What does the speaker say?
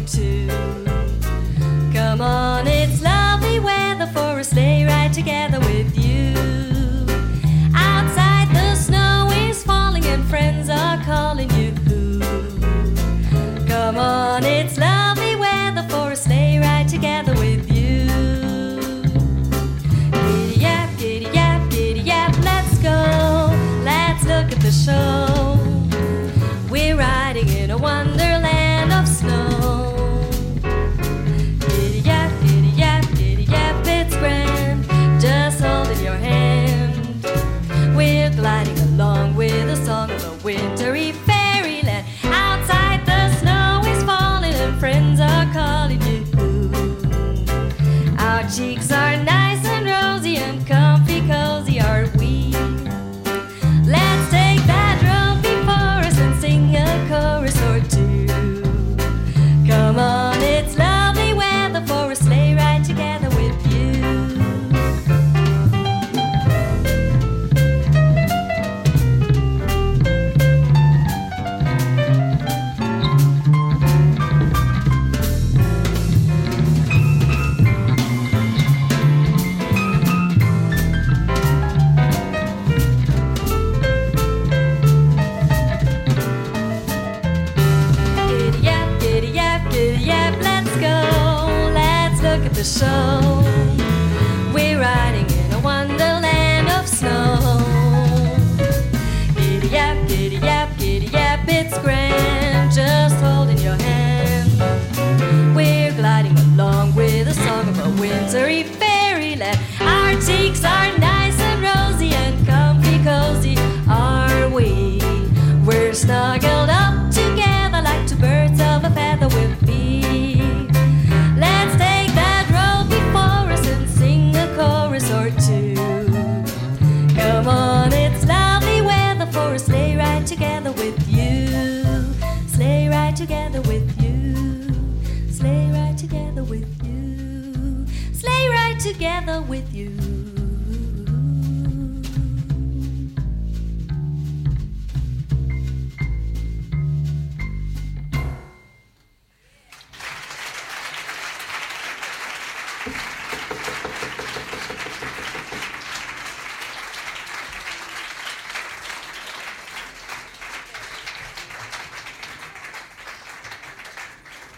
two. Come on, it's lovely weather for a sleigh ride together with you. Outside the snow is falling and friends are calling you. Come on, it's lovely weather for a sleigh ride together with you. Giddy yap, let's go. Let's look at the show. We're riding in a wonderland of snow. Giddy yap, it's grand, just holding your hand. We're gliding along with a song of a wintry fairyland. Outside the snow is falling and friends are calling you. Our cheeks are nice and rosy and comfy cozy are we. Let's take that road before us and sing a chorus or two. Come on, it's lovely weather for a sleigh ride together with you. Giddy yap, let's go. Let's look at the show. We're riding in a wonderland of snow. Giddy yap, it's grand, just holding your hand. We're gliding along with a song of a wintry fairyland. Our cheeks are nice and rosy and comfy cozy are we. We're snuggled up together like two birds of a feather will be. Let's take that road before us and sing a chorus or two. Come on, it's lovely weather for a sleigh ride together with you. Sleigh ride together with you. Sleigh ride together with you. Sleigh ride together with you.